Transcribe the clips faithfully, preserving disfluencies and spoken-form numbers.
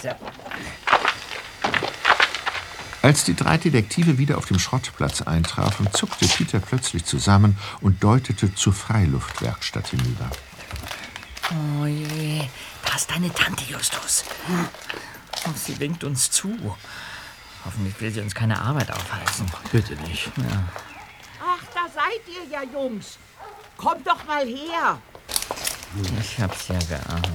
bitte. Als die drei Detektive wieder auf dem Schrottplatz eintrafen, zuckte Peter plötzlich zusammen und deutete zur Freiluftwerkstatt hinüber. Oh je, da ist deine Tante, Justus. Oh, sie winkt uns zu. Hoffentlich will sie uns keine Arbeit aufhalsen. Bitte nicht. Ja. Ach, da seid ihr ja, Jungs. Kommt doch mal her. Ich hab's ja geahnt.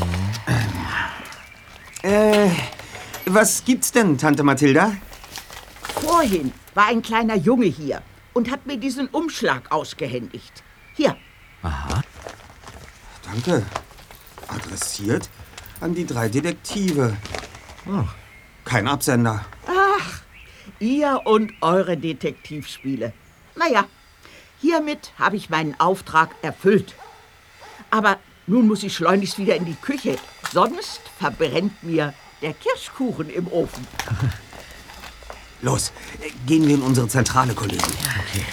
Äh, was gibt's denn, Tante Mathilda? Vorhin war ein kleiner Junge hier und hat mir diesen Umschlag ausgehändigt. Hier. Aha. Danke. Adressiert an die drei Detektive. Oh, kein Absender. Ach, ihr und eure Detektivspiele. Naja, hiermit habe ich meinen Auftrag erfüllt. Aber nun muss ich schleunigst wieder in die Küche, sonst verbrennt mir der Kirschkuchen im Ofen. Los, gehen wir in unsere Zentrale, Kollegen. Okay.